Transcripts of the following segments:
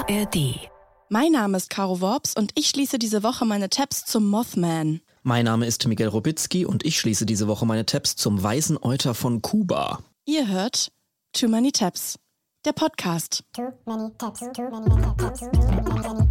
ARD. Mein Name ist Caro Worps und ich schließe diese Woche meine Tabs zum Mothman. Mein Name ist Miguel Robitzky und ich schließe diese Woche meine Tabs zum Weißen Euter von Kuba. Ihr hört Too Many Tabs, der Podcast. Too many tabs, too many tabs, too many.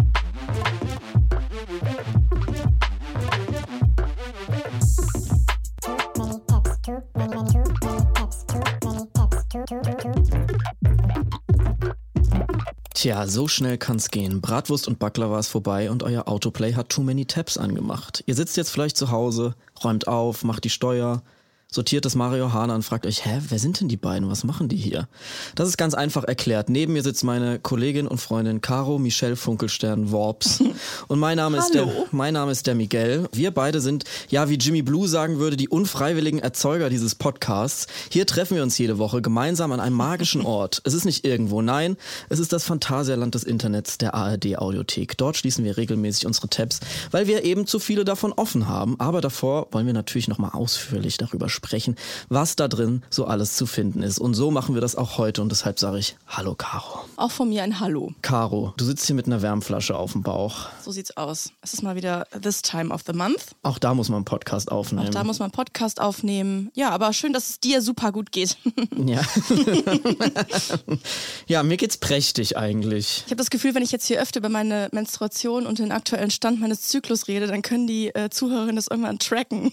Tja, so schnell kann's gehen. Bratwurst und Baklava ist vorbei und euer Autoplay hat Too Many Tabs angemacht. Ihr sitzt jetzt vielleicht zu Hause, räumt auf, macht die Steuer, sortiert das Mario Hahn und fragt euch, wer sind denn die beiden? Was machen die hier? Das ist ganz einfach erklärt. Neben mir sitzt meine Kollegin und Freundin Caro Michelle Funkelstern Worps. Und mein Name ist der Miguel. Wir beide sind, ja, wie Jimmy Blue sagen würde, die unfreiwilligen Erzeuger dieses Podcasts. Hier treffen wir uns jede Woche gemeinsam an einem magischen Ort. Es ist nicht irgendwo, nein, es ist das Phantasialand des Internets, der ARD-Audiothek. Dort schließen wir regelmäßig unsere Tabs, weil wir eben zu viele davon offen haben. Aber davor wollen wir natürlich nochmal ausführlich darüber sprechen, was da drin so alles zu finden ist. Und so machen wir das auch heute und deshalb sage ich Hallo Caro. Auch von mir ein Hallo. Caro, du sitzt hier mit einer Wärmflasche auf dem Bauch. So sieht's aus. Es ist mal wieder this time of the month. Auch da muss man einen Podcast aufnehmen. Ja, aber schön, dass es dir super gut geht. Ja. Ja, mir geht's prächtig eigentlich. Ich habe das Gefühl, wenn ich jetzt hier öfter über meine Menstruation und den aktuellen Stand meines Zyklus rede, dann können die Zuhörerinnen das irgendwann tracken.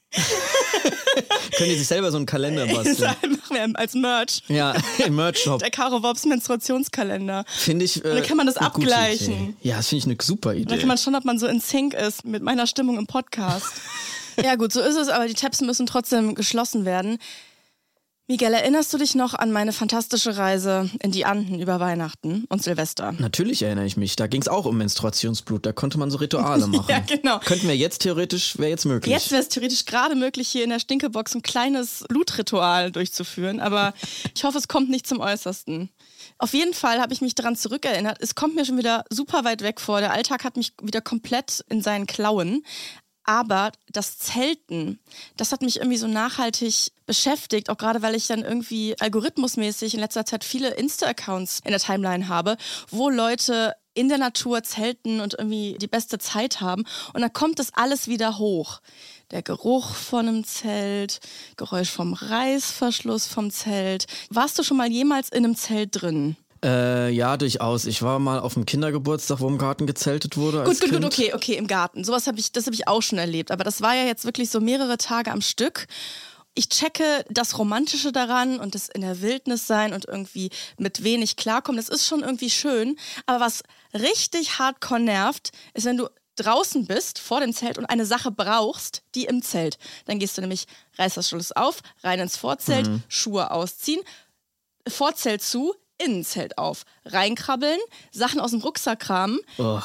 Können die sich selber so einen Kalender basteln? Machen wir als Merch. Ja, im Merch-Shop. Der Caro Worps Menstruationskalender. Finde ich. Und dann kann man das abgleichen. Ja, das finde ich eine super Idee. Dann kann man schauen, ob man so in Sync ist mit meiner Stimmung im Podcast. Ja gut, so ist es, aber die Tabs müssen trotzdem geschlossen werden. Miguel, erinnerst du dich noch an meine fantastische Reise in die Anden über Weihnachten und Silvester? Natürlich erinnere ich mich. Da ging es auch um Menstruationsblut. Da konnte man so Rituale machen. Ja, genau. Könnten wir jetzt theoretisch, wäre jetzt möglich. Jetzt wäre es theoretisch gerade möglich, hier in der Stinkebox ein kleines Blutritual durchzuführen. Aber ich hoffe, es kommt nicht zum Äußersten. Auf jeden Fall habe ich mich daran zurückerinnert. Es kommt mir schon wieder super weit weg vor. Der Alltag hat mich wieder komplett in seinen Klauen. Aber das Zelten, das hat mich irgendwie so nachhaltig beschäftigt, auch gerade weil ich dann irgendwie algorithmusmäßig in letzter Zeit viele Insta-Accounts in der Timeline habe, wo Leute in der Natur zelten und irgendwie die beste Zeit haben. Und dann kommt das alles wieder hoch. Der Geruch von einem Zelt, Geräusch vom Reißverschluss vom Zelt. Warst du schon mal jemals in einem Zelt drin? Ja, durchaus. Ich war mal auf dem Kindergeburtstag, wo im Garten gezeltet wurde. Gut, okay, im Garten. Das hab ich auch schon erlebt. Aber das war ja jetzt wirklich so mehrere Tage am Stück. Ich checke das Romantische daran und das in der Wildnis sein und irgendwie mit wenig klarkommen. Das ist schon irgendwie schön. Aber was richtig hardcore nervt, ist, wenn du draußen bist, vor dem Zelt und eine Sache brauchst, die im Zelt. Dann gehst du nämlich Reißverschluss auf, rein ins Vorzelt, Schuhe ausziehen, Vorzelt zu, Innenzelt auf, reinkrabbeln, Sachen aus dem Rucksack kramen,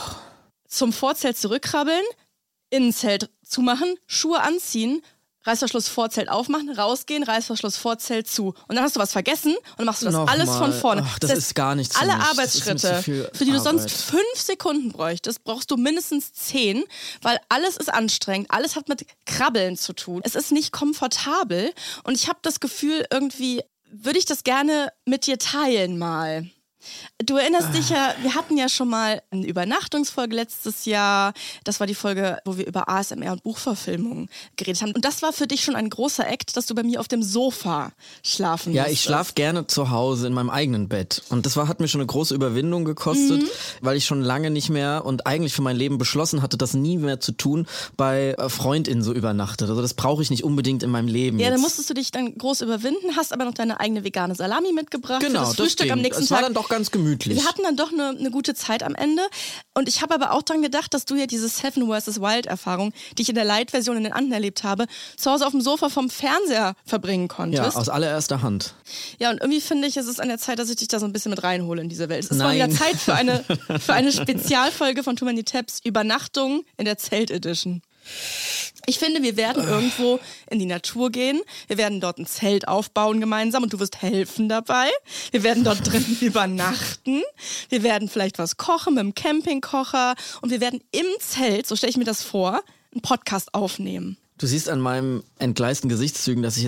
zum Vorzelt zurückkrabbeln, Innenzelt zumachen, Schuhe anziehen, Reißverschluss Vorzelt aufmachen, rausgehen, Reißverschluss Vorzelt zu. Und dann hast du was vergessen und dann machst du das alles von vorne. Ach, das ist gar nichts für alle mich. Arbeitsschritte, für die du sonst 5 Sekunden bräuchtest, brauchst du mindestens 10, weil alles ist anstrengend, alles hat mit Krabbeln zu tun. Es ist nicht komfortabel und ich habe das Gefühl, irgendwie würde ich das gerne mit dir teilen mal. Du erinnerst dich ja, wir hatten ja schon mal eine Übernachtungsfolge letztes Jahr. Das war die Folge, wo wir über ASMR und Buchverfilmungen geredet haben. Und das war für dich schon ein großer Act, dass du bei mir auf dem Sofa schlafen musstest. Ja, ich schlafe gerne zu Hause in meinem eigenen Bett. Und das hat mir schon eine große Überwindung gekostet, weil ich schon lange nicht mehr und eigentlich für mein Leben beschlossen hatte, das nie mehr zu tun, bei FreundInnen so übernachtet. Also das brauche ich nicht unbedingt in meinem Leben. Ja, dann musstest du dich dann groß überwinden, hast aber noch deine eigene vegane Salami mitgebracht für das Frühstück am nächsten Tag. Es war dann doch ganz gemütlich. Wir hatten dann doch eine gute Zeit am Ende. Und ich habe aber auch dran gedacht, dass du ja diese Seven vs. Wild-Erfahrung, die ich in der Light-Version in den Anden erlebt habe, zu Hause auf dem Sofa vom Fernseher verbringen konntest. Ja, aus allererster Hand. Ja, und irgendwie finde ich, es ist an der Zeit, dass ich dich da so ein bisschen mit reinhole in diese Welt. Es ist mal wieder Zeit für eine Spezialfolge von Too Many Tabs, Übernachtung in der Zelt-Edition. Ich finde, wir werden irgendwo in die Natur gehen. Wir werden dort ein Zelt aufbauen gemeinsam und du wirst helfen dabei. Wir werden dort drin übernachten. Wir werden vielleicht was kochen mit dem Campingkocher und wir werden im Zelt, so stelle ich mir das vor, einen Podcast aufnehmen. Du siehst an meinen entgleisten Gesichtszügen, dass ich jetzt nicht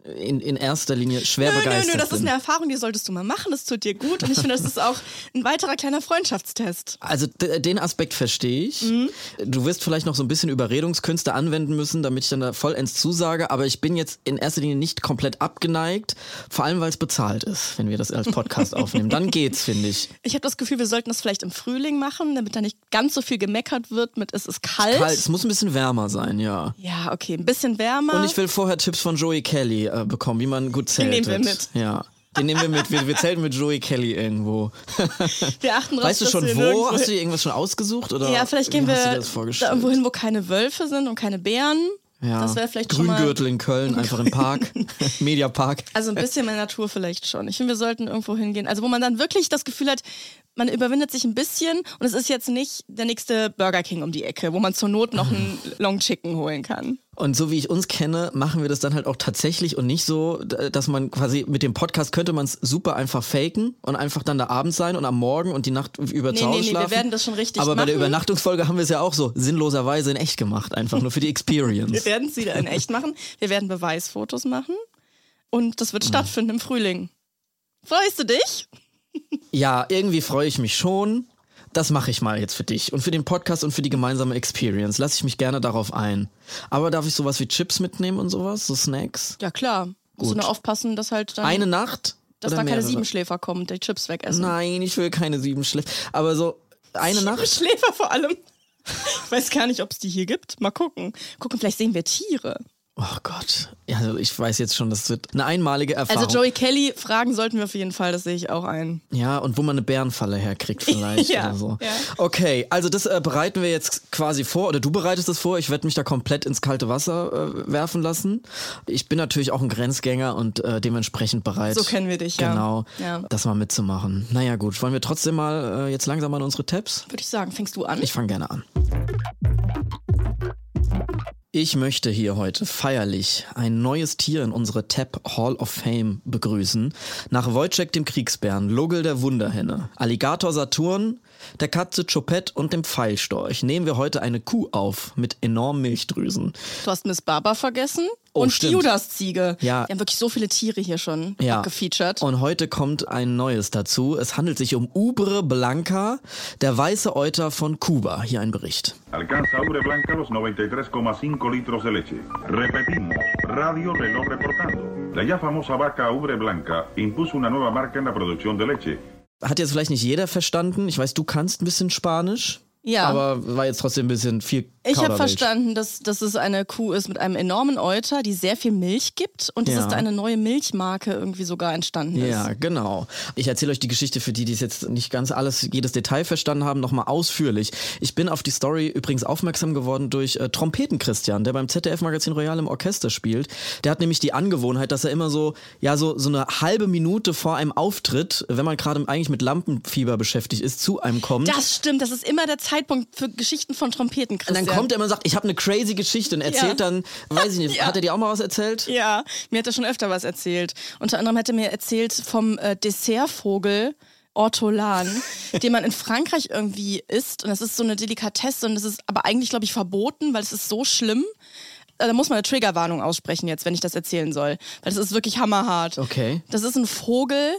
in erster Linie schwer begeistert bin. Das ist eine Erfahrung, die solltest du mal machen, das tut dir gut und ich finde, das ist auch ein weiterer kleiner Freundschaftstest. Also den Aspekt verstehe ich. Du wirst vielleicht noch so ein bisschen Überredungskünste anwenden müssen, damit ich dann da vollends zusage, aber ich bin jetzt in erster Linie nicht komplett abgeneigt, vor allem weil es bezahlt ist, wenn wir das als Podcast aufnehmen. Dann geht's, finde ich. Ich habe das Gefühl, wir sollten das vielleicht im Frühling machen, damit da nicht ganz so viel gemeckert wird mit es ist kalt. Es muss ein bisschen wärmer sein, ja. Ja, okay, ein bisschen wärmer. Und ich will vorher Tipps von Joey Kelly bekommen, wie man gut zeltet. Den nehmen wir mit. Ja. Den nehmen wir mit. Wir zelten mit Joey Kelly irgendwo. Wir achten drauf, weißt du schon wo? Hast du dir irgendwas schon ausgesucht? Oder ja, vielleicht gehen wir da irgendwo hin, wo keine Wölfe sind und keine Bären. Ja. Das wäre vielleicht schon mal... Grüngürtel in Köln, einfach im Park. Mediapark. Also ein bisschen mehr Natur vielleicht schon. Ich finde, wir sollten irgendwo hingehen. Also wo man dann wirklich das Gefühl hat, man überwindet sich ein bisschen und es ist jetzt nicht der nächste Burger King um die Ecke, wo man zur Not noch einen Long Chicken holen kann. Und so wie ich uns kenne, machen wir das dann halt auch tatsächlich und nicht so, dass man quasi mit dem Podcast könnte man es super einfach faken und einfach dann da abends sein und am Morgen und die Nacht über zu Hause schlafen. Wir werden das schon richtig machen. Aber bei der Übernachtungsfolge haben wir es ja auch so sinnloserweise in echt gemacht, einfach nur für die Experience. Wir werden es wieder in echt machen. Wir werden Beweisfotos machen und das wird stattfinden im Frühling. Freust du dich? Ja, irgendwie freue ich mich schon. Das mache ich mal jetzt für dich und für den Podcast und für die gemeinsame Experience. Lass ich mich gerne darauf ein. Aber darf ich sowas wie Chips mitnehmen und sowas? So Snacks? Ja, klar. Musst du nur aufpassen, dass halt dann... Eine Nacht? Dass da keine Siebenschläfer kommen und die Chips wegessen. Nein, ich will keine Siebenschläfer. Aber so eine Nacht... Siebenschläfer vor allem. Ich weiß gar nicht, ob es die hier gibt. Mal gucken. Vielleicht sehen wir Tiere. Oh Gott. Ja, also ich weiß jetzt schon, das wird eine einmalige Erfahrung. Also Joey Kelly fragen sollten wir auf jeden Fall, das sehe ich auch ein. Ja, und wo man eine Bärenfalle herkriegt vielleicht ja, oder so. Ja. Okay, also das bereiten wir jetzt quasi vor, oder du bereitest das vor. Ich werde mich da komplett ins kalte Wasser werfen lassen. Ich bin natürlich auch ein Grenzgänger und dementsprechend bereit. So kennen wir dich, ja. Genau, ja. Das mal mitzumachen. Naja gut, wollen wir trotzdem mal jetzt langsam an unsere Tabs? Würde ich sagen, fängst du an? Ich fange gerne an. Ich möchte hier heute feierlich ein neues Tier in unsere Tab Hall of Fame begrüßen. Nach Wojciech dem Kriegsbären, Lugel der Wunderhenne, Alligator Saturn, der Katze Choupette und dem Pfeilstorch nehmen wir heute eine Kuh auf mit enormen Milchdrüsen. Du hast Miss Baba vergessen Oh, und stimmt. die Judas-Ziege. Ja. Wir haben wirklich so viele Tiere hier schon abgefeatured. Und heute kommt ein neues dazu. Es handelt sich um Ubre Blanca, der weiße Euter von Kuba. Hier ein Bericht. Alcanza Ubre Blanca los 93,5 litros de leche. Repetimos, Radio Reloj reportando. La ya famosa vaca Ubre Blanca impuso una nueva marca en la producción de leche. Hat jetzt vielleicht nicht jeder verstanden. Ich weiß, du kannst ein bisschen Spanisch. Ja. Aber war jetzt trotzdem ein bisschen viel Ich habe Kauderwelsch. verstanden, dass es eine Kuh ist mit einem enormen Euter, die sehr viel Milch gibt und dass Ja. es da eine neue Milchmarke irgendwie sogar entstanden ist. Ja, genau. Ich erzähle euch die Geschichte für die es jetzt nicht ganz jedes Detail verstanden haben, nochmal ausführlich. Ich bin auf die Story übrigens aufmerksam geworden durch Trompeten-Christian, der beim ZDF-Magazin Royal im Orchester spielt. Der hat nämlich die Angewohnheit, dass er immer so eine halbe Minute vor einem Auftritt, wenn man gerade eigentlich mit Lampenfieber beschäftigt ist, zu einem kommt. Das stimmt, das ist immer der Zeitpunkt für Geschichten von Trompeten, Und Christian. dann kommt er immer und sagt, ich habe eine crazy Geschichte und erzählt dann, weiß ich nicht, Ja. hat er dir auch mal was erzählt? Ja, mir hat er schon öfter was erzählt. Unter anderem hat er mir erzählt vom Dessertvogel Ortolan, den man in Frankreich irgendwie isst. Und das ist so eine Delikatesse und das ist aber eigentlich, glaube ich, verboten, weil es ist so schlimm. Da muss man eine Triggerwarnung aussprechen jetzt, wenn ich das erzählen soll. Weil das ist wirklich hammerhart. Okay. Das ist ein Vogel,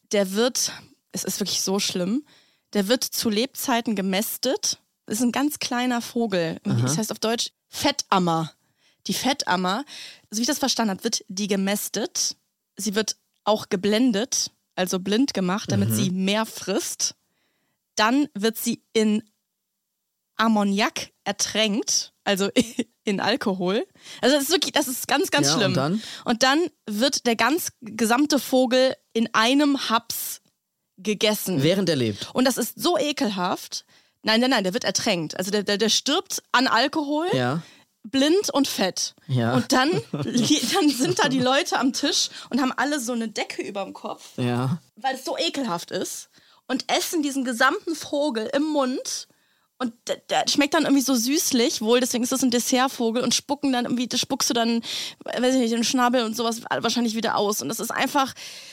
es ist wirklich so schlimm, der wird zu Lebzeiten gemästet. Das ist ein ganz kleiner Vogel. Das heißt auf Deutsch Fettammer. Die Fettammer, so wie ich das verstanden habe, wird die gemästet. Sie wird auch geblendet, also blind gemacht, damit sie mehr frisst. Dann wird sie in Ammoniak ertränkt, also in Alkohol. Also das ist ganz, ganz schlimm. Und dann wird der gesamte Vogel in einem Haps gegessen. Während er lebt. Und das ist so ekelhaft. Nein, der wird ertränkt. Also der stirbt an Alkohol, blind und fett. Ja. Und dann sind da die Leute am Tisch und haben alle so eine Decke überm Kopf, weil es so ekelhaft ist und essen diesen gesamten Vogel im Mund. Und der schmeckt dann irgendwie so süßlich, wohl, deswegen ist das ein Dessertvogel und spuckst du dann, weiß ich nicht, den Schnabel und sowas wahrscheinlich wieder aus. Und das ist einfach das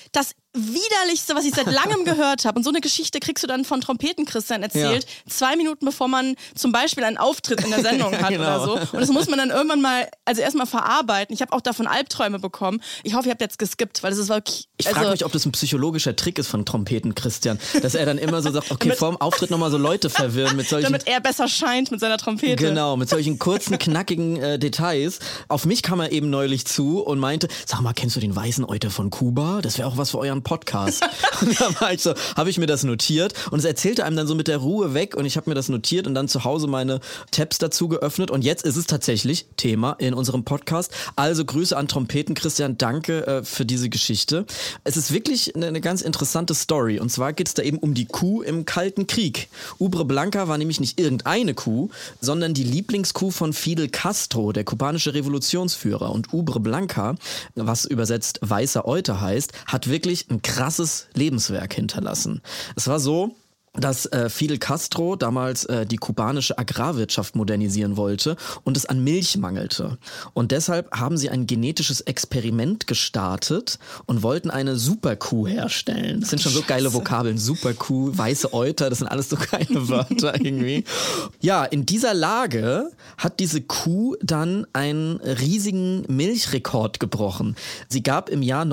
Widerlichste, was ich seit langem gehört habe. Und so eine Geschichte kriegst du dann von Trompeten-Christian erzählt, 2 Minuten bevor man zum Beispiel einen Auftritt in der Sendung hat oder so. Und das muss man dann irgendwann mal, also erstmal verarbeiten. Ich habe auch davon Albträume bekommen. Ich hoffe, ihr habt jetzt geskippt, weil das ist wirklich... Ich frage mich, ob das ein psychologischer Trick ist von Trompeten-Christian, dass er dann immer so sagt, okay, vorm Auftritt nochmal so Leute verwirren mit solchen... Damit er besser scheint mit seiner Trompete. Genau, mit solchen kurzen, knackigen Details. Auf mich kam er eben neulich zu und meinte, sag mal, kennst du den Weißen Euter von Kuba? Das wäre auch was für euren Podcast. Und da war ich so, habe ich mir das notiert und es erzählte einem dann so mit der Ruhe weg und ich habe mir das notiert und dann zu Hause meine Tabs dazu geöffnet und jetzt ist es tatsächlich Thema in unserem Podcast. Also Grüße an Trompeten-Christian, danke für diese Geschichte. Es ist wirklich eine ganz interessante Story und zwar geht es da eben um die Kuh im Kalten Krieg. Ubre Blanca war nämlich nicht irgendeine Kuh, sondern die Lieblingskuh von Fidel Castro, der kubanische Revolutionsführer. Und Ubre Blanca, was übersetzt weißer Euter heißt, hat wirklich ein krasses Lebenswerk hinterlassen. Es war so, dass Fidel Castro damals die kubanische Agrarwirtschaft modernisieren wollte und es an Milch mangelte. Und deshalb haben sie ein genetisches Experiment gestartet und wollten eine Superkuh herstellen. Das sind schon so geile Vokabeln. Superkuh, weiße Euter, das sind alles so geile Wörter irgendwie. Ja, in dieser Lage hat diese Kuh dann einen riesigen Milchrekord gebrochen. Sie gab im Jahr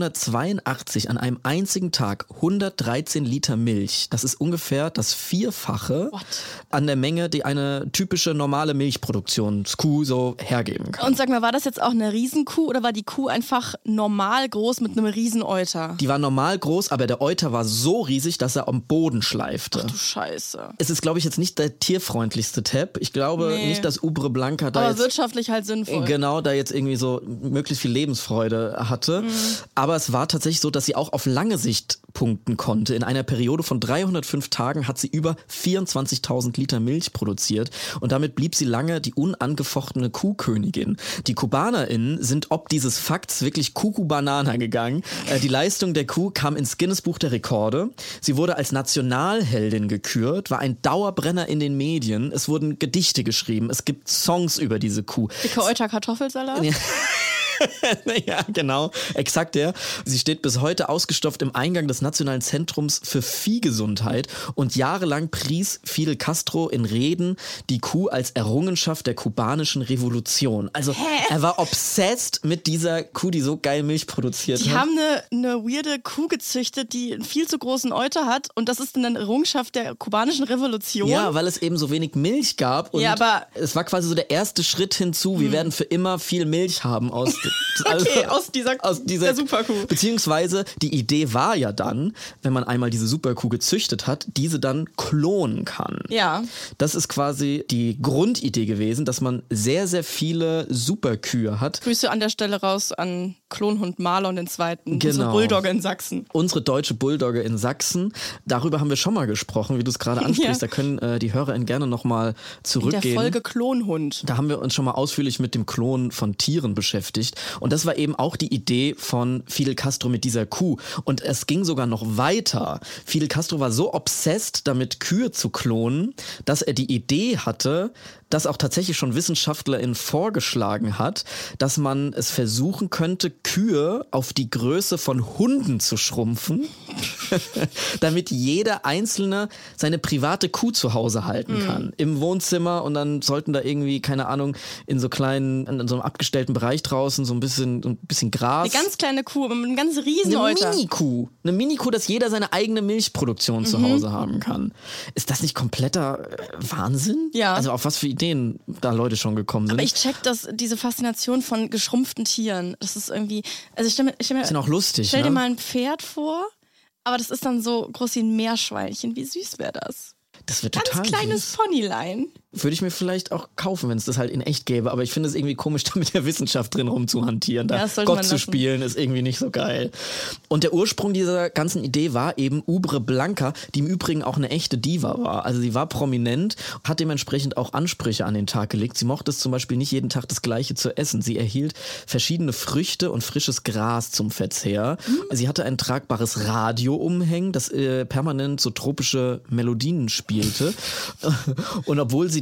1982 an einem einzigen Tag 113 Liter Milch. Das ist ungefähr das Vierfache an der Menge, die eine typische normale Milchproduktionskuh so hergeben kann. Und sag mal, war das jetzt auch eine Riesenkuh oder war die Kuh einfach normal groß mit einem Rieseneuter? Die war normal groß, aber der Euter war so riesig, dass er am Boden schleifte. Ach du Scheiße. Es ist, glaube ich, jetzt nicht der tierfreundlichste Tab. Ich glaube nicht, dass Ubre Blanca da aber jetzt... wirtschaftlich halt sinnvoll. Genau, da jetzt irgendwie so möglichst viel Lebensfreude hatte. Aber es war tatsächlich so, dass sie auch auf lange Sicht punkten konnte. In einer Periode von 305 Tagen hat sie über 24.000 Liter Milch produziert und damit blieb sie lange die unangefochtene Kuhkönigin. Die KubanerInnen sind ob dieses Fakts wirklich Kuku-Banana gegangen. Die Leistung der Kuh kam ins Guinness-Buch der Rekorde. Sie wurde als Nationalheldin gekürt, war ein Dauerbrenner in den Medien. Es wurden Gedichte geschrieben, es gibt Songs über diese Kuh. Dicke Euter Kartoffelsalat? Ja. Ja, genau, exakt der. Sie steht bis heute ausgestopft im Eingang des Nationalen Zentrums für Viehgesundheit und jahrelang pries Fidel Castro in Reden die Kuh als Errungenschaft der kubanischen Revolution. Also er war obsessed mit dieser Kuh, die so geil Milch produziert hat. Die haben eine weirde Kuh gezüchtet, die einen viel zu großen Euter hat und das ist dann eine Errungenschaft der kubanischen Revolution. Ja, weil es eben so wenig Milch gab und es war quasi so der erste Schritt hinzu, wir werden für immer viel Milch haben aus aus dieser Superkuh. Beziehungsweise die Idee war ja dann, wenn man einmal diese Superkuh gezüchtet hat, diese dann klonen kann. Ja. Das ist quasi die Grundidee gewesen, dass man sehr, sehr viele Superkühe hat. Grüße an der Stelle raus an Klonhund Marlon II., genau. Unsere Bulldogge in Sachsen. Unsere deutsche Bulldogge in Sachsen. Darüber haben wir schon mal gesprochen, wie du es gerade ansprichst. Da können die HörerInnen gerne nochmal zurückgehen. In der Folge Klonhund. Da haben wir uns schon mal ausführlich mit dem Klonen von Tieren beschäftigt. Und das war eben auch die Idee von Fidel Castro mit dieser Kuh. Und es ging sogar noch weiter. Fidel Castro war so obsessed damit, Kühe zu klonen, dass er die Idee hatte, das auch tatsächlich schon WissenschaftlerInnen vorgeschlagen hat, dass man es versuchen könnte, Kühe auf die Größe von Hunden zu schrumpfen, damit jeder Einzelne seine private Kuh zu Hause halten kann. Im Wohnzimmer und dann sollten da irgendwie, keine Ahnung, in so einem abgestellten Bereich draußen so ein bisschen Gras. Eine ganz kleine Kuh mit einem ganz riesen Euter. Eine Mini-Kuh, dass jeder seine eigene Milchproduktion zu Hause haben kann. Ist das nicht kompletter Wahnsinn? Ja. Also auf was für Ideen da Leute schon gekommen sind. Aber ich check diese Faszination von geschrumpften Tieren. Das ist irgendwie, also ich stell mir das ist auch lustig. Stell dir mal ein Pferd vor, aber das ist dann so groß wie ein Meerschweinchen. Wie süß wäre das? Das wird total ganz kleines süß. Ponylein. Würde ich mir vielleicht auch kaufen, wenn es das halt in echt gäbe. Aber ich finde es irgendwie komisch, da mit der Wissenschaft drin rumzuhantieren. Da Gott zu spielen ist irgendwie nicht so geil. Und der Ursprung dieser ganzen Idee war eben Ubre Blanca, die im Übrigen auch eine echte Diva war. Also sie war prominent, hat dementsprechend auch Ansprüche an den Tag gelegt. Sie mochte es zum Beispiel nicht jeden Tag das Gleiche zu essen. Sie erhielt verschiedene Früchte und frisches Gras zum Verzehr. Sie hatte ein tragbares Radio umhängen, das permanent so tropische Melodien spielte. Und obwohl sie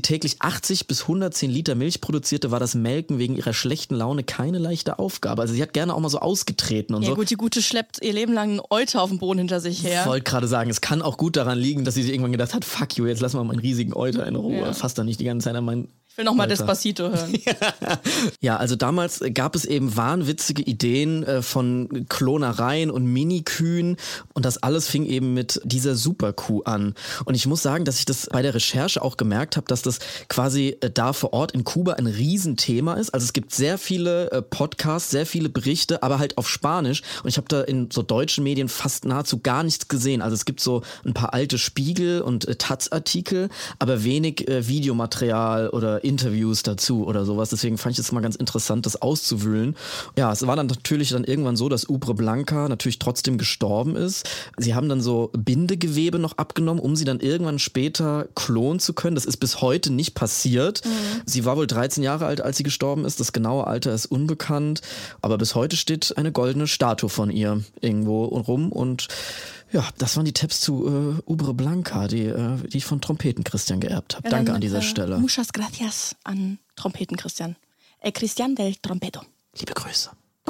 sie täglich 80 bis 110 Liter Milch produzierte, war das Melken wegen ihrer schlechten Laune keine leichte Aufgabe. Also sie hat gerne auch mal so ausgetreten und so. Ja gut, die Gute schleppt ihr Leben lang einen Euter auf dem Boden hinter sich her. Ich wollte gerade sagen, es kann auch gut daran liegen, dass sie sich irgendwann gedacht hat, fuck you, jetzt lass mal meinen riesigen Euter in Ruhe. Ja. Fass da nicht die ganze Zeit an meinen... Ich will nochmal Despacito hören. Ja, also damals gab es eben wahnwitzige Ideen von Klonereien und Minikühen und das alles fing eben mit dieser Superkuh an. Und ich muss sagen, dass ich das bei der Recherche auch gemerkt habe, dass das quasi da vor Ort in Kuba ein Riesenthema ist. Also es gibt sehr viele Podcasts, sehr viele Berichte, aber halt auf Spanisch. Und ich habe da in so deutschen Medien fast nahezu gar nichts gesehen. Also es gibt so ein paar alte Spiegel- und Taz-Artikel, aber wenig Videomaterial oder Interviews dazu oder sowas. Deswegen fand ich es mal ganz interessant, das auszuwühlen. Ja, es war dann natürlich dann irgendwann so, dass Ubre Blanca natürlich trotzdem gestorben ist. Sie haben dann so Bindegewebe noch abgenommen, um sie dann irgendwann später klonen zu können. Das ist bis heute nicht passiert. Sie war wohl 13 Jahre alt, als sie gestorben ist. Das genaue Alter ist unbekannt. Aber bis heute steht eine goldene Statue von ihr irgendwo rum. Und ja, das waren die Tipps zu Ubre Blanca, die ich von Trompeten Christian geerbt habe. Ja, Danke dann, an dieser Stelle. Muchas gracias an Trompeten Christian. Christian del Trompeto. Liebe Grüße.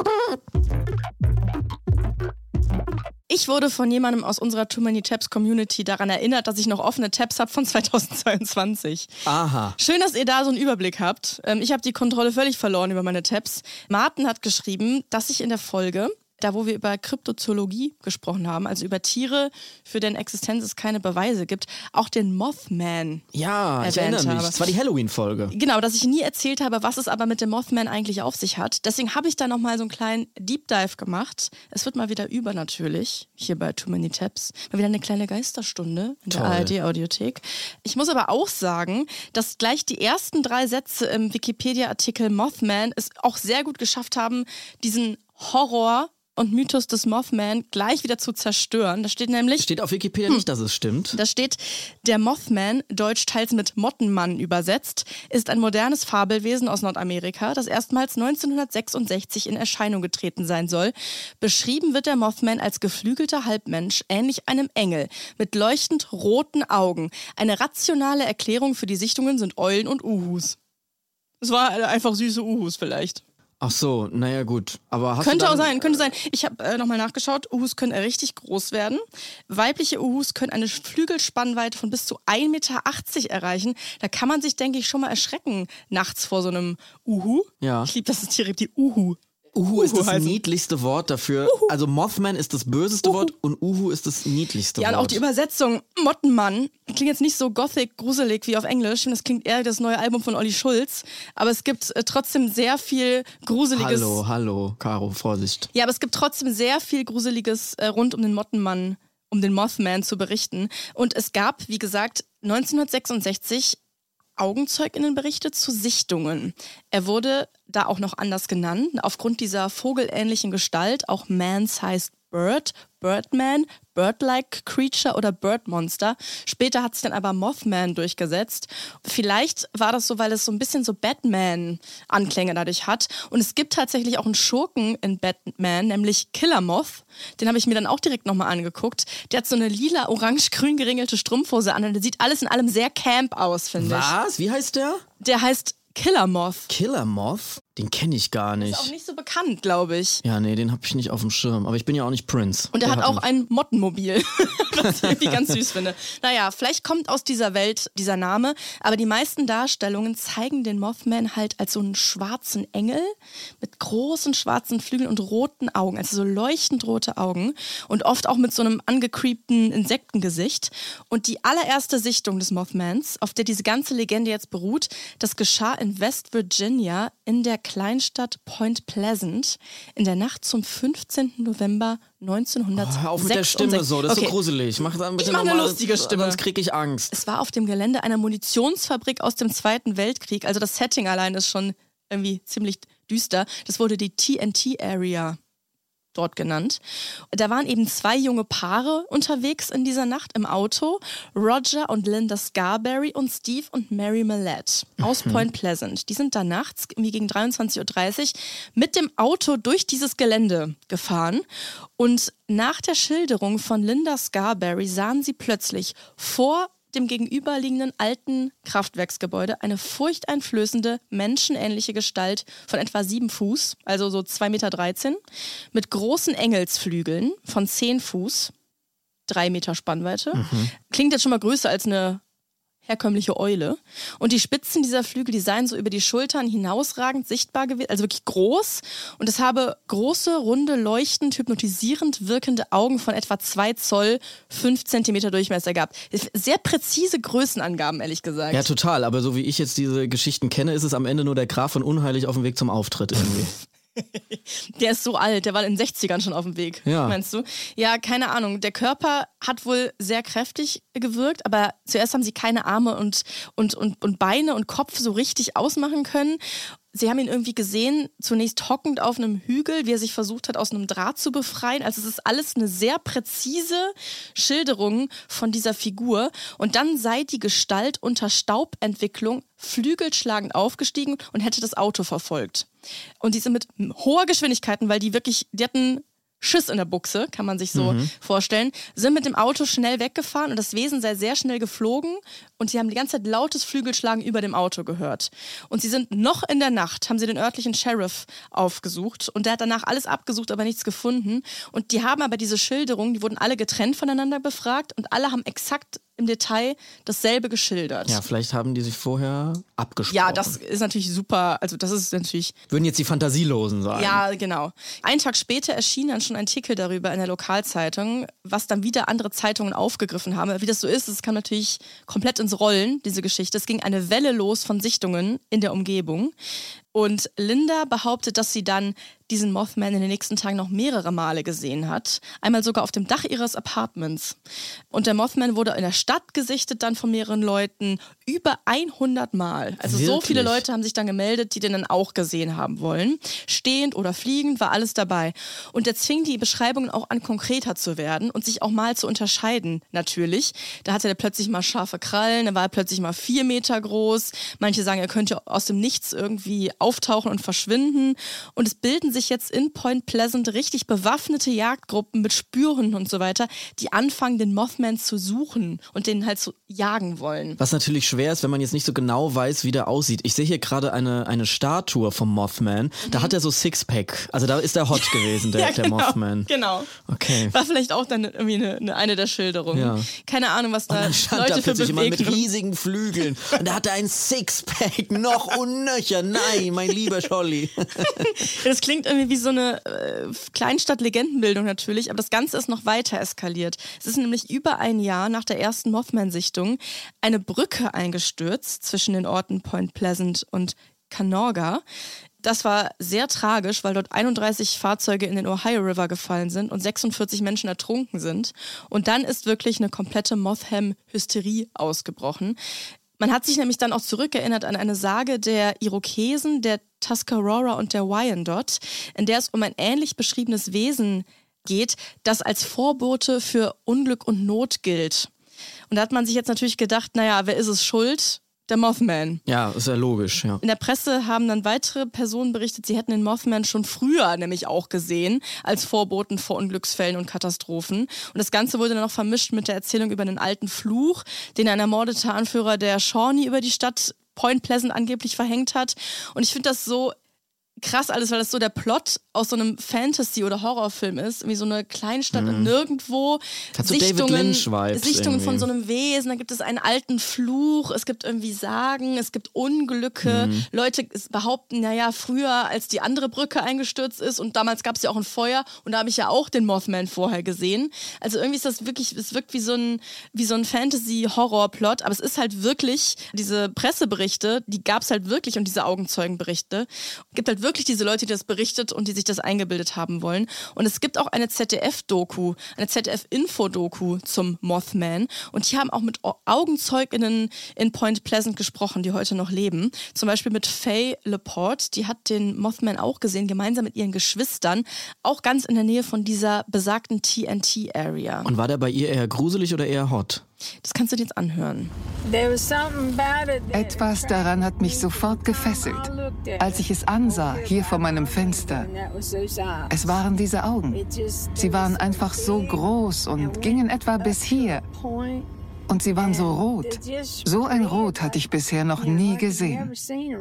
Ich wurde von jemandem aus unserer Too Many Tabs Community daran erinnert, dass ich noch offene Tabs habe von 2022. Aha. Schön, dass ihr da so einen Überblick habt. Ich habe die Kontrolle völlig verloren über meine Tabs. Martin hat geschrieben, dass ich in der Folge, da wo wir über Kryptozoologie gesprochen haben, also über Tiere, für deren Existenz es keine Beweise gibt, auch den Mothman Ja, ich erwähnt erinnere mich. habe. Das war die Halloween-Folge. Genau, dass ich nie erzählt habe, was es aber mit dem Mothman eigentlich auf sich hat. Deswegen habe ich da nochmal so einen kleinen Deep Dive gemacht. Es wird mal wieder übernatürlich, hier bei Too Many Tabs. Mal wieder eine kleine Geisterstunde in der ARD-Audiothek. Ich muss aber auch sagen, dass gleich die ersten 3 Sätze im Wikipedia-Artikel Mothman es auch sehr gut geschafft haben, diesen Horror und Mythos des Mothman gleich wieder zu zerstören. Da steht nämlich... Steht auf Wikipedia nicht, dass es stimmt. Da steht, der Mothman, deutsch teils mit Mottenmann übersetzt, ist ein modernes Fabelwesen aus Nordamerika, das erstmals 1966 in Erscheinung getreten sein soll. Beschrieben wird der Mothman als geflügelter Halbmensch, ähnlich einem Engel, mit leuchtend roten Augen. Eine rationale Erklärung für die Sichtungen sind Eulen und Uhus. Es war einfach süße Uhus vielleicht. Ach so, naja gut. Aber hast Könnte du auch dann, sein, könnte sein. Ich habe nochmal nachgeschaut, Uhus können richtig groß werden. Weibliche Uhus können eine Flügelspannweite von bis zu 1,80 Meter erreichen. Da kann man sich, denke ich, schon mal erschrecken nachts vor so einem Uhu. Ja. Ich liebe, dass es Tiere gibt, die Uhu. Uhu ist das heißen. niedlichste Wort dafür. Also Mothman ist das böseste Wort und Uhu ist das niedlichste Ja, Wort. und auch die Übersetzung Mottenmann klingt jetzt nicht so gothic, gruselig wie auf Englisch. Das klingt eher wie das neue Album von Olli Schulz. Aber es gibt trotzdem sehr viel Gruseliges. Hallo, Caro, Vorsicht. Ja, aber es gibt trotzdem sehr viel Gruseliges rund um den Mottenmann, um den Mothman zu berichten. Und es gab, wie gesagt, 1966 AugenzeugInnenberichte zu Sichtungen. Er wurde da auch noch anders genannt, aufgrund dieser vogelähnlichen Gestalt, auch Man-Sized Bird, Birdman, Bird-like Creature oder Birdmonster. Später hat sich dann aber Mothman durchgesetzt. Vielleicht war das so, weil es so ein bisschen so Batman-Anklänge dadurch hat. Und es gibt tatsächlich auch einen Schurken in Batman, nämlich Killer Moth. Den habe ich mir dann auch direkt nochmal angeguckt. Der hat so eine lila, orange-grün geringelte Strumpfhose an und der sieht alles in allem sehr camp aus, finde ich. Was? Wie heißt der? Der heißt Killer Moth. Killer Moth? Den kenne ich gar nicht. Ist auch nicht so bekannt, glaube ich. Ja, nee, den habe ich nicht auf dem Schirm. Aber ich bin ja auch nicht Prince. Und er hat auch einen. ein Mottenmobil, was ich irgendwie ganz süß finde. Naja, vielleicht kommt aus dieser Welt dieser Name, aber die meisten Darstellungen zeigen den Mothman halt als so einen schwarzen Engel mit großen schwarzen Flügeln und roten Augen, also so leuchtend rote Augen und oft auch mit so einem angecreepten Insektengesicht. Und die allererste Sichtung des Mothmans, auf der diese ganze Legende jetzt beruht, das geschah in West Virginia in der Kleinstadt Point Pleasant in der Nacht zum 15. November 1966. Hör auf mit der Stimme so, das ist Okay. so gruselig. Mach dann bitte Ich mach eine nochmal, lustige Stimme. Sonst krieg ich Angst. Es war auf dem Gelände einer Munitionsfabrik aus dem Zweiten Weltkrieg. Also das Setting allein ist schon irgendwie ziemlich düster. Das wurde die TNT-Area dort genannt. Da waren eben 2 junge Paare unterwegs in dieser Nacht im Auto. Roger und Linda Scarberry und Steve und Mary Millett aus Point Pleasant. Die sind da nachts, irgendwie gegen 23:30 Uhr, mit dem Auto durch dieses Gelände gefahren. Und nach der Schilderung von Linda Scarberry sahen sie plötzlich vor dem gegenüberliegenden alten Kraftwerksgebäude eine furchteinflößende, menschenähnliche Gestalt von etwa 7 Fuß, also so 2,13 Meter, mit großen Engelsflügeln von 10 Fuß, 3 Meter Spannweite. Klingt jetzt schon mal größer als eine herkömmliche Eule. Und die Spitzen dieser Flügel, die seien so über die Schultern hinausragend sichtbar gewesen, also wirklich groß. Und es habe große, runde, leuchtend, hypnotisierend wirkende Augen von etwa 2 Zoll, 5 Zentimeter Durchmesser gehabt. Sehr präzise Größenangaben, ehrlich gesagt. Ja, total. Aber so wie ich jetzt diese Geschichten kenne, ist es am Ende nur der Graf von Unheilig auf dem Weg zum Auftritt irgendwie. Der ist so alt, der war in den 60ern schon auf dem Weg, meinst du? Ja, keine Ahnung. Der Körper hat wohl sehr kräftig gewirkt, aber zuerst haben sie keine Arme und Beine und Kopf so richtig ausmachen können. Sie haben ihn irgendwie gesehen, zunächst hockend auf einem Hügel, wie er sich versucht hat, aus einem Draht zu befreien. Also es ist alles eine sehr präzise Schilderung von dieser Figur. Und dann sei die Gestalt unter Staubentwicklung flügelschlagend aufgestiegen und hätte das Auto verfolgt. Und die sind mit hoher Geschwindigkeiten, weil die hatten Schiss in der Buchse, kann man sich so vorstellen, sind mit dem Auto schnell weggefahren und das Wesen sei sehr schnell geflogen und sie haben die ganze Zeit lautes Flügelschlagen über dem Auto gehört. Und sie sind noch in der Nacht, haben sie den örtlichen Sheriff aufgesucht und der hat danach alles abgesucht, aber nichts gefunden. Und die haben aber diese Schilderungen, die wurden alle getrennt voneinander befragt und alle haben exakt im Detail dasselbe geschildert. Ja, vielleicht haben die sich vorher abgesprochen. Ja, das ist natürlich super, also das ist natürlich... Würden jetzt die Fantasielosen sein. Ja, genau. Einen Tag später erschien dann schon ein Artikel darüber in der Lokalzeitung, was dann wieder andere Zeitungen aufgegriffen haben. Wie das so ist, es kam natürlich komplett ins Rollen, diese Geschichte. Es ging eine Welle los von Sichtungen in der Umgebung. Und Linda behauptet, dass sie dann diesen Mothman in den nächsten Tagen noch mehrere Male gesehen hat. Einmal sogar auf dem Dach ihres Apartments. Und der Mothman wurde in der Stadt gesichtet dann von mehreren Leuten. Über 100 Mal. Also wirklich? So viele Leute haben sich dann gemeldet, die den dann auch gesehen haben wollen. Stehend oder fliegend war alles dabei. Und jetzt fing die Beschreibungen auch an, konkreter zu werden und sich auch mal zu unterscheiden, natürlich. Da hatte er plötzlich mal scharfe Krallen, da war er plötzlich mal 4 Meter groß. Manche sagen, er könnte aus dem Nichts irgendwie auftauchen und verschwinden. Und es bilden sich jetzt in Point Pleasant richtig bewaffnete Jagdgruppen mit Spürhunden und so weiter, die anfangen, den Mothman zu suchen und den halt zu jagen wollen. Was natürlich schwer ist, wenn man jetzt nicht so genau weiß, wie der aussieht. Ich sehe hier gerade eine Statue vom Mothman. Da hat er so Sixpack. Also da ist er hot gewesen, der Mothman. Genau. Okay. War vielleicht auch dann irgendwie eine der Schilderungen. Ja. Keine Ahnung, was da Und dann stand Leute da für plötzlich jemand mit Bewegungen. riesigen Flügeln. Und da hatte ein Sixpack, noch und nöcher. Nein, mein lieber Scholli. Das klingt irgendwie wie so eine Kleinstadt-Legendenbildung natürlich, aber das Ganze ist noch weiter eskaliert. Es ist nämlich über ein Jahr nach der ersten Mothman-Sichtung eine Brücke eingestürzt zwischen den Orten Point Pleasant und Canorga. Das war sehr tragisch, weil dort 31 Fahrzeuge in den Ohio River gefallen sind und 46 Menschen ertrunken sind. Und dann ist wirklich eine komplette Motham-Hysterie ausgebrochen. Man hat sich nämlich dann auch zurückerinnert an eine Sage der Irokesen, der Tuscarora und der Wyandot, in der es um ein ähnlich beschriebenes Wesen geht, das als Vorbote für Unglück und Not gilt. Und da hat man sich jetzt natürlich gedacht, naja, wer ist es schuld? Der Mothman. Ja, ist ja logisch, ja. In der Presse haben dann weitere Personen berichtet, sie hätten den Mothman schon früher nämlich auch gesehen, als Vorboten vor Unglücksfällen und Katastrophen. Und das Ganze wurde dann noch vermischt mit der Erzählung über einen alten Fluch, den ein ermordeter Anführer der Shawnee über die Stadt Point Pleasant angeblich verhängt hat. Und ich finde das so krass alles, weil das so der Plot aus so einem Fantasy- oder Horrorfilm ist. Wie so eine Kleinstadt in nirgendwo. Hat so David Lynch-Vibes Sichtungen irgendwie. von so einem Wesen. Da gibt es einen alten Fluch. Es gibt irgendwie Sagen. Es gibt Unglücke. Leute behaupten, naja, früher, als die andere Brücke eingestürzt ist und damals gab es ja auch ein Feuer und da habe ich ja auch den Mothman vorher gesehen. Also irgendwie ist das wirklich, es wirkt wie so ein Fantasy-Horror-Plot, aber es ist halt wirklich, diese Presseberichte, die gab es halt wirklich und diese Augenzeugenberichte. Es gibt halt wirklich diese Leute, die das berichtet und die sich das eingebildet haben wollen. Und es gibt auch eine ZDF-Doku, eine ZDF-Info-Doku zum Mothman. Und die haben auch mit Augenzeuginnen in Point Pleasant gesprochen, die heute noch leben. Zum Beispiel mit Faye Laporte, die hat den Mothman auch gesehen, gemeinsam mit ihren Geschwistern, auch ganz in der Nähe von dieser besagten TNT-Area. Und war der bei ihr eher gruselig oder eher hot? Das kannst du dir jetzt anhören. Etwas daran hat mich sofort gefesselt, als ich es ansah, hier vor meinem Fenster. Es waren diese Augen. Sie waren einfach so groß und gingen etwa bis hier. Und sie waren so rot. So ein Rot hatte ich bisher noch nie gesehen.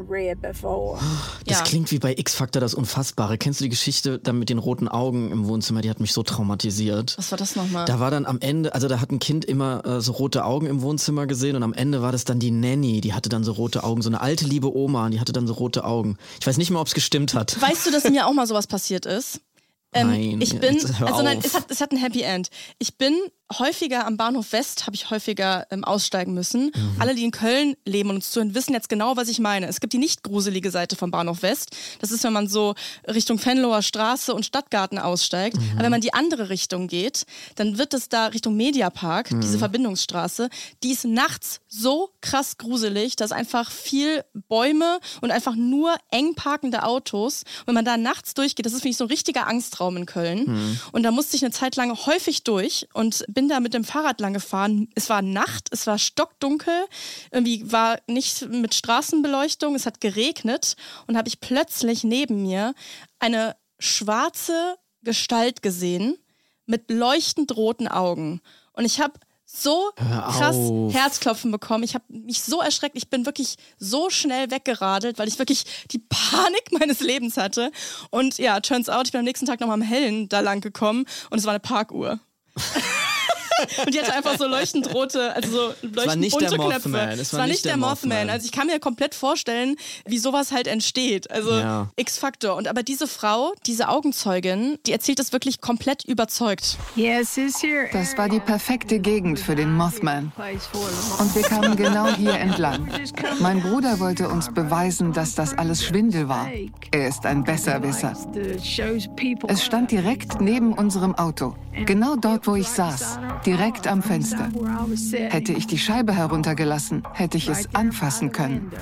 Das klingt wie bei X-Factor das Unfassbare. Kennst du die Geschichte da mit den roten Augen im Wohnzimmer? Die hat mich so traumatisiert. Was war das nochmal? Da war dann am Ende, also da hat ein Kind immer so rote Augen im Wohnzimmer gesehen und am Ende war das dann die Nanny, die hatte dann so rote Augen, so eine alte liebe Oma und die hatte dann so rote Augen. Ich weiß nicht mal, ob es gestimmt hat. Weißt du, dass mir auch mal sowas passiert ist? Nein, es hat ein Happy End. Ich bin häufiger am Bahnhof West, habe ich häufiger aussteigen müssen. Alle, die in Köln leben und uns zuhören, wissen jetzt genau, was ich meine. Es gibt die nicht gruselige Seite vom Bahnhof West. Das ist, wenn man so Richtung Venloer Straße und Stadtgarten aussteigt. Aber wenn man die andere Richtung geht, dann wird es da Richtung Mediapark, diese Verbindungsstraße, die ist nachts so krass gruselig, dass einfach viel Bäume und einfach nur eng parkende Autos. Und wenn man da nachts durchgeht, das ist, finde ich, so ein richtiger Angstraum in Köln. Und da musste ich eine Zeit lang häufig durch und bin da mit dem Fahrrad lang gefahren. Es war Nacht, es war stockdunkel, irgendwie war nicht mit Straßenbeleuchtung, es hat geregnet und habe ich plötzlich neben mir eine schwarze Gestalt gesehen mit leuchtend roten Augen. Und ich habe so krass Herzklopfen bekommen. Ich habe mich so erschreckt. Ich bin wirklich so schnell weggeradelt, weil ich wirklich die Panik meines Lebens hatte. Und ja, turns out, ich bin am nächsten Tag nochmal am Hellen da lang gekommen und es war eine Parkuhr. Und die hatte einfach so leuchtend rote, also so leuchtend bunte Knöpfe. Es war nicht der Mothman. Also ich kann mir komplett vorstellen, wie sowas halt entsteht. Also X-Factor. Und aber diese Frau, diese Augenzeugin, die erzählt das wirklich komplett überzeugt. Das war die perfekte Gegend für den Mothman. Und wir kamen genau hier entlang. Mein Bruder wollte uns beweisen, dass das alles Schwindel war. Er ist ein Besserwisser. Es stand direkt neben unserem Auto. Genau dort, wo ich saß. Direkt am Fenster. Hätte ich die Scheibe heruntergelassen, hätte ich es anfassen können.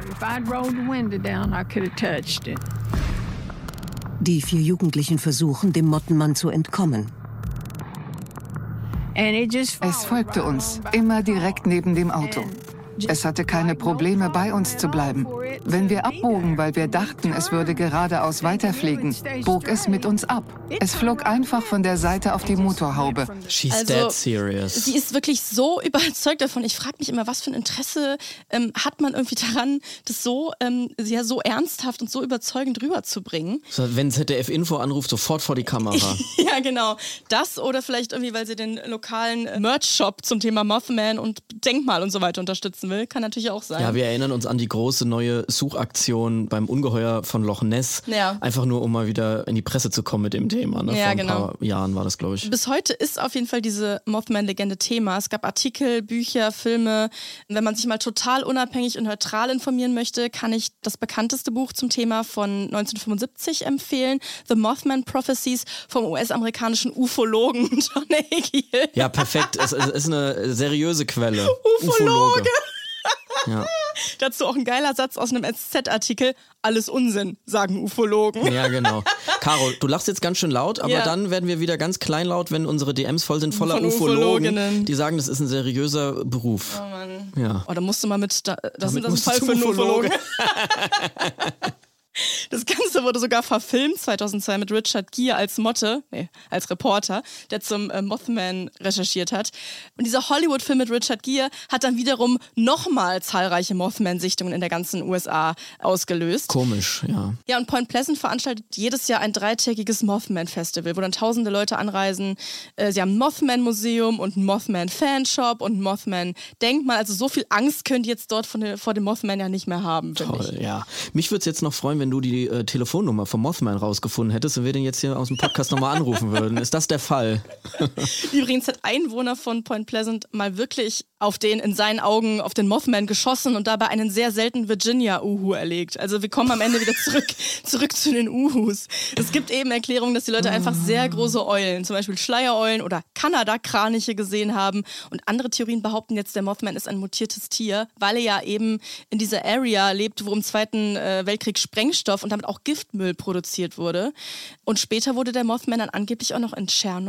Die 4 Jugendlichen versuchen, dem Mottenmann zu entkommen. Es folgte uns, immer direkt neben dem Auto. Es hatte keine Probleme, bei uns zu bleiben. Wenn wir abbogen, weil wir dachten, es würde geradeaus weiterfliegen, bog es mit uns ab. Es flog einfach von der Seite auf die Motorhaube. She's dead serious. Sie ist wirklich so überzeugt davon. Ich frage mich immer, was für ein Interesse hat man irgendwie daran, das so ernsthaft und so überzeugend rüberzubringen. So, wenn ZDF Info anruft, sofort vor die Kamera. Ja, genau. Das oder vielleicht irgendwie, weil sie den lokalen Merch-Shop zum Thema Mothman und Denkmal und so weiter unterstützen will. Kann natürlich auch sein. Ja, wir erinnern uns an die große neue Suchaktion beim Ungeheuer von Loch Ness. Ja. Einfach nur, um mal wieder in die Presse zu kommen mit dem Thema. Ne? Ja, Vor ein paar Jahren war das, glaube ich. Bis heute ist auf jeden Fall diese Mothman-Legende Thema. Es gab Artikel, Bücher, Filme. Wenn man sich mal total unabhängig und neutral informieren möchte, kann ich das bekannteste Buch zum Thema von 1975 empfehlen. The Mothman Prophecies vom US-amerikanischen Ufologen John Hagee. Ja, perfekt. Es ist eine seriöse Quelle. Ufologe. Ja. Dazu auch ein geiler Satz aus einem SZ-Artikel. Alles Unsinn, sagen Ufologen. Ja, genau. Caro, du lachst jetzt ganz schön laut, aber dann werden wir wieder ganz kleinlaut, wenn unsere DMs voll sind voller Ufologen, die sagen, das ist ein seriöser Beruf. Oh Mann. Ja. Oh, da musst du mal mit, das ist ein Fall für einen Ufologen. Das Ganze wurde sogar verfilmt 2002 mit Richard Gere als Reporter, der zum Mothman recherchiert hat. Und dieser Hollywood-Film mit Richard Gere hat dann wiederum nochmal zahlreiche Mothman-Sichtungen in der ganzen USA ausgelöst. Komisch, ja. Ja, und Point Pleasant veranstaltet jedes Jahr ein 3-tägiges Mothman-Festival, wo dann tausende Leute anreisen. Sie haben ein Mothman-Museum und ein Mothman-Fanshop und ein Mothman-Denkmal. Also so viel Angst könnt ihr jetzt dort vor dem Mothman ja nicht mehr haben, finde ich. Ja. Mich würde es jetzt noch freuen, wenn du die Telefonnummer vom Mothman rausgefunden hättest und wir den jetzt hier aus dem Podcast nochmal anrufen würden. Ist das der Fall? Übrigens hat ein Wohner von Point Pleasant mal wirklich auf den, in seinen Augen, auf den Mothman geschossen und dabei einen sehr seltenen Virginia-Uhu erlegt. Also wir kommen am Ende wieder zurück zu den Uhus. Es gibt eben Erklärungen, dass die Leute einfach sehr große Eulen, zum Beispiel Schleiereulen oder Kanada-Kraniche gesehen haben. Und andere Theorien behaupten jetzt, der Mothman ist ein mutiertes Tier, weil er ja eben in dieser Area lebt, wo im Zweiten Weltkrieg Sprengstoff und damit auch Giftmüll produziert wurde. Und später wurde der Mothman dann angeblich auch noch in Tschernobyl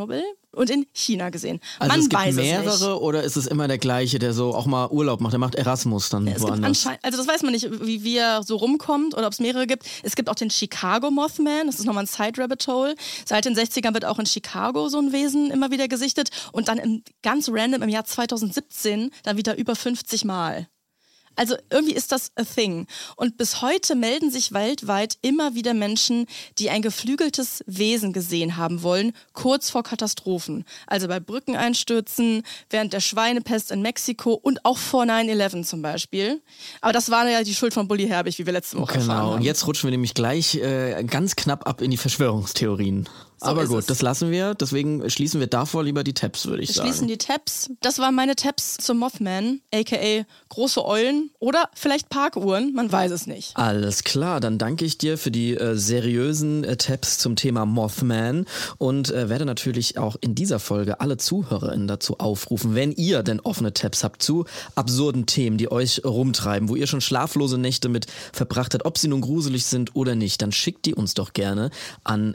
und in China gesehen. Also Man es gibt weiß mehrere es nicht. oder ist es immer der gleiche, der so auch mal Urlaub macht? Der macht Erasmus dann Es gibt woanders. anscheinend, also das weiß man nicht, wie er so rumkommt oder ob es mehrere gibt. Es gibt auch den Chicago Mothman, das ist nochmal ein Side-Rabbit-Hole. Seit den 60ern wird auch in Chicago so ein Wesen immer wieder gesichtet und dann ganz random im Jahr 2017 dann wieder über 50 Mal. Also irgendwie ist das a thing. Und bis heute melden sich weltweit immer wieder Menschen, die ein geflügeltes Wesen gesehen haben wollen, kurz vor Katastrophen. Also bei Brückeneinstürzen, während der Schweinepest in Mexiko und auch vor 9/11 zum Beispiel. Aber das war ja die Schuld von Bully Herbig, wie wir letzte Woche erfahren haben. Genau, und jetzt rutschen wir nämlich gleich ganz knapp ab in die Verschwörungstheorien. So aber ist gut, es. das lassen wir. Deswegen schließen wir davor lieber die Tabs, würde ich Wir sagen. schließen die Tabs. Das waren meine Tabs zum Mothman, a.k.a. große Eulen oder vielleicht Parkuhren, man weiß es nicht. Alles klar, dann danke ich dir für die seriösen Tabs zum Thema Mothman und werde natürlich auch in dieser Folge alle ZuhörerInnen dazu aufrufen, wenn ihr denn offene Tabs habt zu absurden Themen, die euch rumtreiben, wo ihr schon schlaflose Nächte mit verbracht habt, ob sie nun gruselig sind oder nicht, dann schickt die uns doch gerne an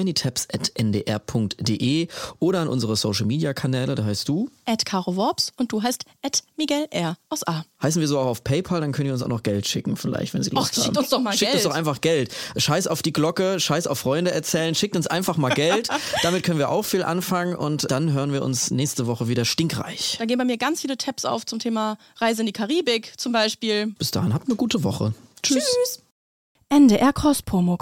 toomanytabs@ndr.de oder an unsere Social-Media-Kanäle, da heißt du @CaroWorps und du heißt @Miguel R. aus A. Heißen wir so auch auf PayPal, dann könnt ihr uns auch noch Geld schicken vielleicht, wenn Sie Lust haben. Schickt uns doch mal Schickt Geld. uns doch einfach Geld. Scheiß auf die Glocke, scheiß auf Freunde erzählen, schickt uns einfach mal Geld. Damit können wir auch viel anfangen und dann hören wir uns nächste Woche wieder stinkreich. Da gehen bei mir ganz viele Tabs auf zum Thema Reise in die Karibik zum Beispiel. Bis dahin, habt eine gute Woche. Tschüss. NDR Cross-Promo.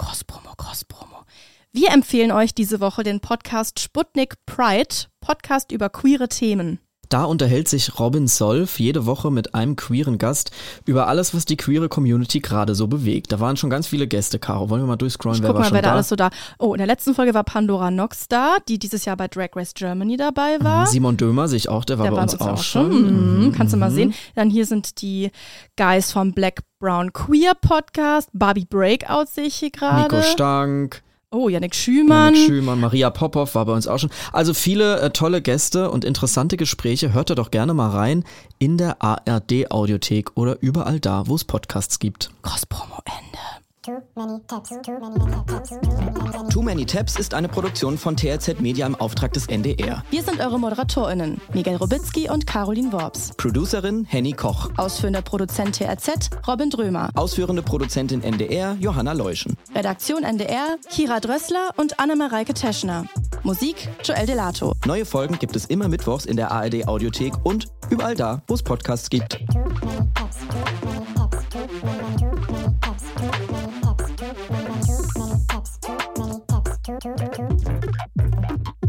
Wir empfehlen euch diese Woche den Podcast Sputnik Pride, Podcast über queere Themen. Da unterhält sich Robin Solf jede Woche mit einem queeren Gast über alles, was die queere Community gerade so bewegt. Da waren schon ganz viele Gäste, Caro. Wollen wir mal durchscrollen, wer Guck war mal, schon wer da da? alles so da. Oh, in der letzten Folge war Pandora Nox da, die dieses Jahr bei Drag Race Germany dabei war. Simon Dömer, sehe ich auch, der war bei uns auch schon. Kannst du mal sehen. Dann hier sind die Guys vom Black Brown Queer Podcast. Barbie Breakout sehe ich hier gerade. Nico Stank. Oh, Yannick Schümann. Maria Popov war bei uns auch schon. Also viele tolle Gäste und interessante Gespräche. Hört da doch gerne mal rein in der ARD-Audiothek oder überall da, wo es Podcasts gibt. Cross-Promo Ende. Too many tabs, too many tabs, too many tabs. Too Many Tabs ist eine Produktion von TRZ Media im Auftrag des NDR. Wir sind eure ModeratorInnen, Miguel Robitzky und Caroline Worps. Producerin Henny Koch. Ausführender Produzent TRZ, Robin Drömer. Ausführende Produzentin NDR Johanna Leuschen. Redaktion NDR, Kira Drössler und Anne-Mareike Teschner. Musik, Joel Delato. Neue Folgen gibt es immer mittwochs in der ARD-Audiothek und überall da, wo es Podcasts gibt. Too many tabs, too many tabs, too many tabs, too many tabs, too many tabs, too many tabs, too many tabs, too